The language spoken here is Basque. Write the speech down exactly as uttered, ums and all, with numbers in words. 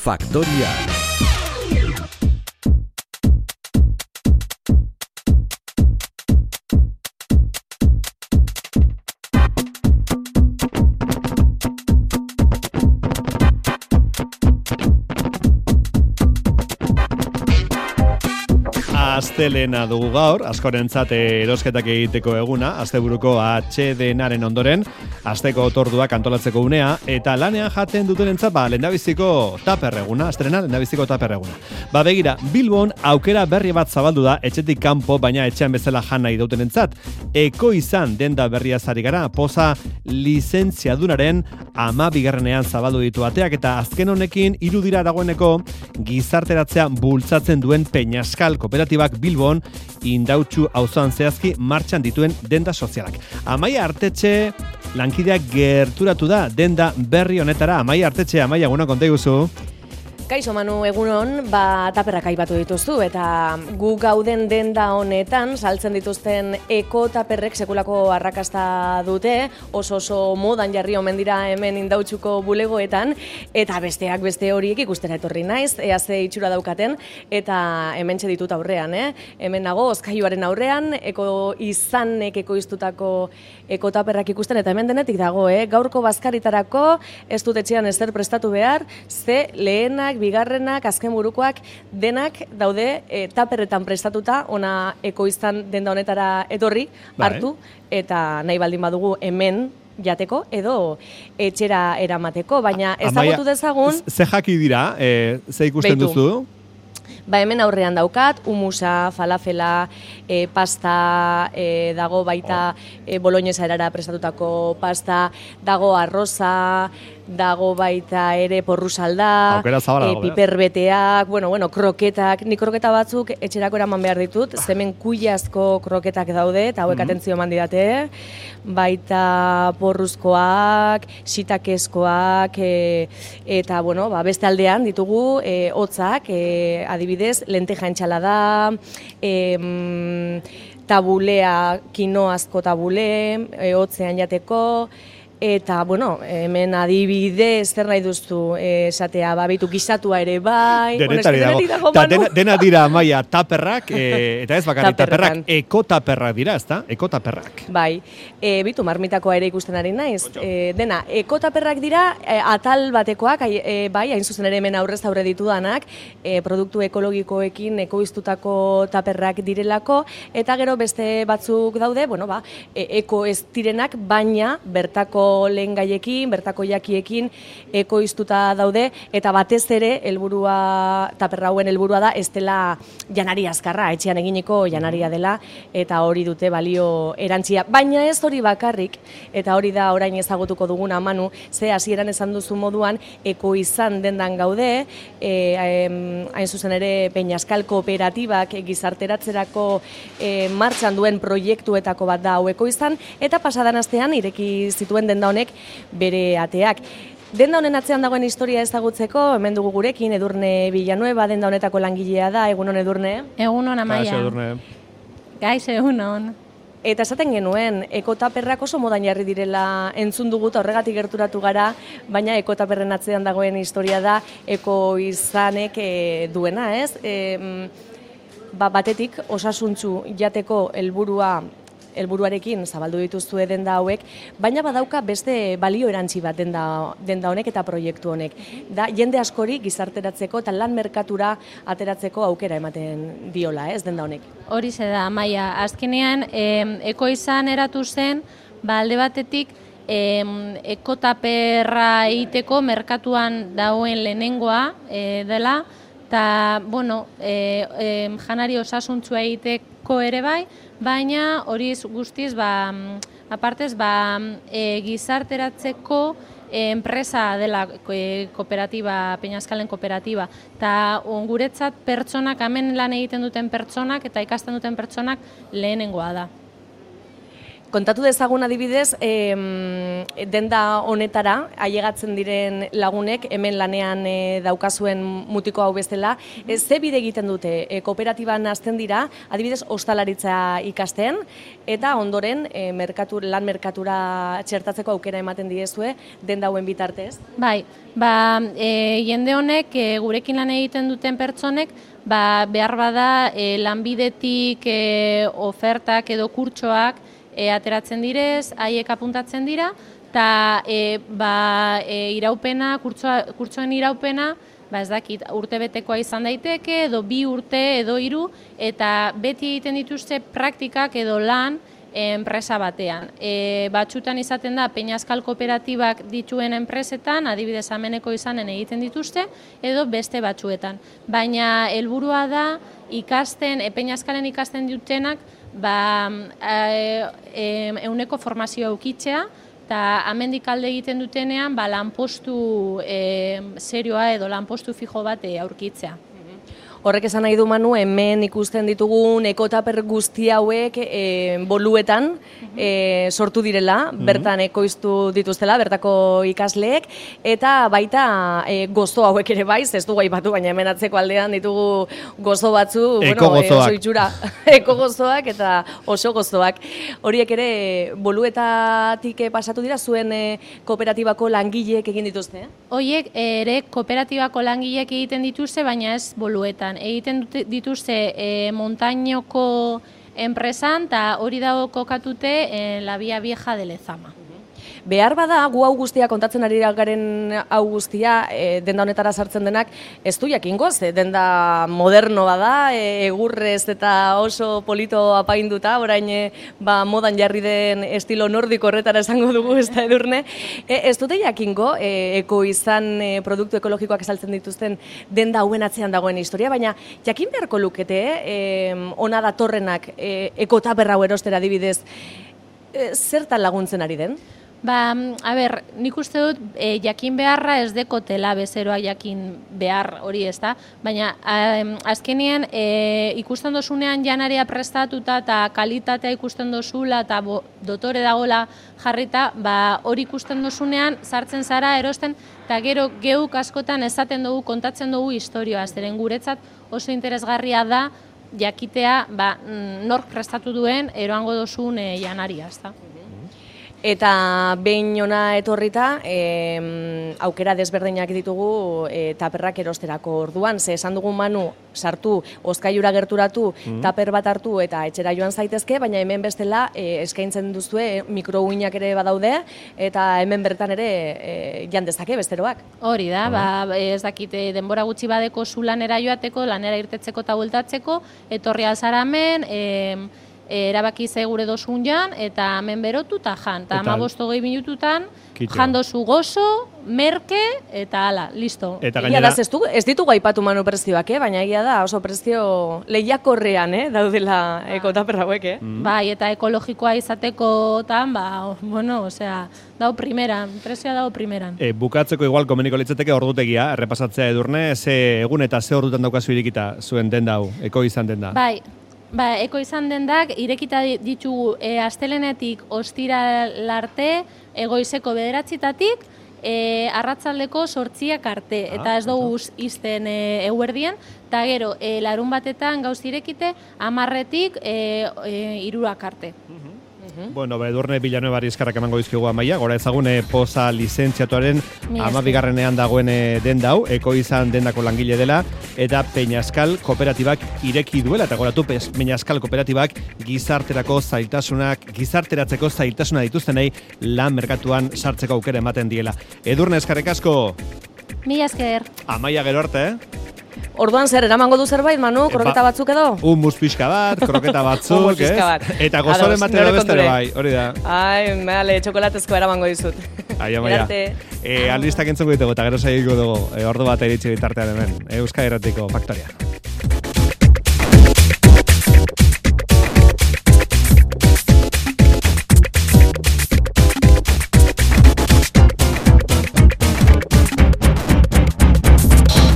Faktoria. Astelena dugu gaur, askorentzat erosketak egiteko eguna, asteburuko atsedenaren ondoren, asteko otorduak antolatzeko unea, eta lanean jaten dutenentzat, ba, lehendabiziko taper eguna, astelena lehendabiziko taper eguna. Ba, begira, Bilbon aukera berri bat zabaldu da, etxetik kanpo, baina etxean bezala jan nahi dutenentzat. Eko izan denda berria zari gara, poza lizentziadunaren ama bigarrenean zabaldu ditu ateak, eta azken honekin irudira dagoeneko gizarteratzea bultzatzen duen Peñaskal kooperatibak Bilbon indautxu auzoan zehazki martxan dituen denda sozialak. Amaia Artetxe lankideak gerturatu da denda berri honetara. Amaia Artetxe, Amaia, guna konta iguzu. Kaixo Manu, egunon, ba, taperrak aipatu dituztu, eta gu gauden denda honetan saltzen dituzten eko taperrek sekulako arrakasta dute, oso oso modan jarri omen dira hemen indautxuko bulegoetan, eta besteak beste horiek ikustera etorri naiz, ea ze itxura daukaten, eta hementxe ditut aurrean, eh? Hemen nago, ozkailuaren aurrean, eko izanek ekoiztutako eko taperrak ikusten, eta hemen denetik dago, eh? Gaurko bazkaritarako ez dut etxean ezer prestatu behar, ze lehenak, bigarrenak, azken burukoak, denak daude e, taperretan prestatuta, ona ekoiztan denda honetara etorri, hartu, eta nahi baldin badugu hemen jateko, edo etxera eramateko, baina ezagutu dezagun... Ze jaki dira, e, ze ikusten Beitu. duzu? Ba, hemen aurrean daukat, humusa, falafela, e, pasta, e, dago baita e, boloñesa erara prestatutako pasta, dago arroza, dago baita ere porrusalda, e, piperbeteak, bueno, bueno, kroketak, ni kroketa batzuk etxerako eraman behar ditut, zemen kuiazko kroketak daude, eta hauek atentzio eman didate, baita porruzkoak, sitakezkoak, e, eta, bueno, ba, beste aldean ditugu e, hotzak, e, adibidez, lenteja entxalada, e, tabulea, kinoazko tabule, e, hotzean jateko, eta, bueno, hemen adibidez, zer nahi duztu esatea, ba, bitu gisatua ere bai... Denetari dago. dago Ta, dena, dena dira, Maia, taperrak, e, eta ez bakarrik taperrak, eko taperrak dira, ezta? Eko taperrak. Bai, e, bitu marmitakoa ere ikusten ari naiz. E, dena, eko taperrak dira, e, atal batekoak, e, bai, hain zuzen ere hemen aurrez aurre ditudanak, e, produktu ekologikoekin ekoiztutako taperrak direlako, eta gero beste batzuk daude, bueno, ba, e, eko ez direnak, baina bertako lehen gaiekin, bertako jakiekin ekoiztuta daude, eta batez ere helburua, taperra hauen helburua da, ez dela janari azkarra, etxean eginiko janaria dela, eta hori dute balio erantzia. Baina ez hori bakarrik, eta hori da orain ezagutuko duguna, Manu, ze hasieran esan duzu moduan, eko izan dendan gaude, e, e, hain zuzen ere Peñaskal kooperatibak gizarteratzerako e, martxan duen proiektuetako bat da haueko izan, eta pasadan astean ireki zituen denda honek bere ateak. Denda honen atzean dagoen historia ezagutzeko, hemen dugu gurekin, Edurne Villanueva, denda honetako langilea da, egunon Edurne? Egunon, Amaia. Gaixo, Edurne. Gaixo, egunon. Eta esaten genuen, ekotaperrak oso modan jarri direla entzun dugu eta horregatik gerturatu gara, baina ekotaperren atzean dagoen historia da, eko izanek e, duena, ez? E, ba, batetik, osasuntsu jateko helburua helburuarekin zabaldu dituzue denda hauek, baina badauka beste balio erantzi bat denda, denda honek eta proiektu honek. Da, jende askori gizarteratzeko eta lan merkatura ateratzeko aukera ematen diola, ez denda honek. Hori ze da, Maia, azkenean eh, eko izan eratu zen, ba, alde batetik, eh, ekotaperra egiteko merkatuan dagoen lehenengoa eh, dela, eta, bueno, eh, eh, janari osasuntzua egiteko ere bai, baina hori guztiz, ba, apartez, ba, e, gizarteratzeko e, enpresa dela e, kooperatiba, Peñaskalen kooperatiba, eta guretzat pertsonak, hemen lan egiten duten pertsonak eta ikasten duten pertsonak lehenengoa da. Kontatu dezagun adibidez, em, denda honetara, ailegatzen diren lagunek, hemen lanean e, daukazuen mutiko hau bezala, e, ze bide egiten dute, e, kooperatiban hasten dira, adibidez, ostalaritza ikasten, eta ondoren e, merkatu, lan merkatura txertatzeko aukera ematen diezue, denda hauen bitartez? Bai, ba, e, jende honek, e, gurekin lan egiten duten pertsonek, ba, behar bada e, lanbidetik e, ofertak edo kurtsoak e, ateratzen direz, haiek apuntatzen dira, eta e, ba, e, iraupena, kurtsoa, kurtsoen iraupena, ba ez dakit, urte betekoa izan daiteke, edo bi urte, edo hiru, eta beti egiten dituzte praktikak edo lan enpresa batean. E, batxutan izaten da, Peñaskal kooperatibak dituen enpresetan, adibidez ameneko izanen egiten dituzte, edo beste batzuetan. Baina helburua da, ikasten, e, Peñaskalen ikasten dutenak, ba, e, e, euneko formazioa eukitzea, eta amendik alde egiten dutenean, ba, lanpostu e, serioa edo lanpostu fijo bat e, aurkitzea. Horrek esan nahi du, Manu, hemen ikusten ditugun ekotaper guzti hauek e, boluetan e, sortu direla, bertan ekoiztu dituztela, bertako ikasleek, eta baita e, gozo hauek ere baiz, ez dugu aipatu, baina hemen atzeko aldean ditugu gozo batzu, eko bueno, gozoak. E, oso itxura, eko gozoak eta oso gozoak. Horiek ere boluetatik pasatu dira, zuen e, kooperatibako langileek egin dituzte? Eh? Horiek ere kooperatibako langileek egiten dituzte, baina ez boluetan. Egiten dituzte e, montainoko enpresan, eta hori dago kokatute e, La Vía Vieja de Lezama. Behar bada, gu hau guztia kontatzen ari garen hau guztia, e, denda honetara sartzen denak, ez du jakingo, ze denda moderno bada, e, egurrez eta oso polito apainduta, orain e, ba, modan jarri den estilo nordiko horretara esango dugu, ez da edurne. E, ez dute jakingo, e, eko izan e, produktu ekologikoak esaltzen dituzten denda hauen atzean dagoen historia, baina jakin beharko lukete, e, ona datorrenak e, ekotaper hau erostera adibidez, e, zertan laguntzen ari den? Ba, a ber, nik uste dut e, jakin beharra ez dekotela bezeroa jakin behar hori ez da, baina a, azkenean e, ikusten dozunean janaria prestatuta eta kalitatea ikusten dozula eta bo, dotore dagola jarrita, ba, hori ikusten dozunean sartzen zara erosten, eta gero geuk askotan esaten dugu, kontatzen dugu historioa, zeren guretzat oso interesgarria da jakitea ba, nork prestatu duen eroango dozun e, janaria, ez da. Eta behin ona etorrita, e, aukera desberdinak ditugu e, taperrak erosterako orduan. Ze esan dugun, Manu, sartu, hozkailura gerturatu, mm. taper bat hartu eta etxera joan zaitezke, baina hemen bestela e, eskaintzen duzue mikrouinak ere badaude, eta hemen bertan ere e, jan dezake besteroak. Hori da, ba, ez dakite denbora gutxi badeko zu lanera joateko, lanera irtetzeko eta bueltatzeko, etorri alzara hemen, e, erabaki ze gure dozun jan, eta hemen berotu eta jan. Eta hamabost hogei minututan, jan dozu gozo, merke, eta ala, listo. Eta gainera... Ez, du, ez ditugu aipatu, Manu, prezioak, eh? Baina egia da oso prezio lehiakorrean eh? daudela ekotaper hauek. Eh? Mm. Bai, eta ekologikoa izatekotan, ba, bueno, osea, dau primeran, prezioa dau primeran. E, bukatzeko igual komeniko litzateke ordutegia, errepasatzea Edurne, ze egun eta ze ordutan daukazu irikita zuen denda hau, eko izan denda. Bai. Ba, eko izan dendak, irekita ditugu e, astelenetik ostiralarte, egoizeko bederatzitatik, e, arratzaldeko sortziak arte, ah, eta ez dugu izten e, eguerdien, eta gero, e, larun batetan gauz irekite, amarretik e, e, irurak arte. Uh-huh. Bueno, Edurne Villanueva eskarrak emango dizkigu Amaia, gora ezagune poza lizentziatuaren amabigarrenean dagoen denda hau, eko izan dendako langile dela, eta Peñaskal kooperatibak ireki duela, eta goratu Peñaskal kooperatibak gizarterako zailtasunak, gizarteratzeko zailtasuna dituztenei lan merkatuan sartzeko aukera ematen diela. Edurne, eskarrik asko! Mila esker! Amaia, gero arte, eh? Orduan zer, eramango du zerbait, Manu, kroketa batzuk edo? Un muspixka bat, kroketa batzuk, ez? Bat. Eta gozoren bat edo bestero bai, hori da. Ai, meale, txokolatezko eramango dizut. Ai, Amaia. E, albistak entzungo ditugu, eta gero saiko dugu, e, ordu bat iritsi bitartean hemen. Euskadi Erratiko Faktoria.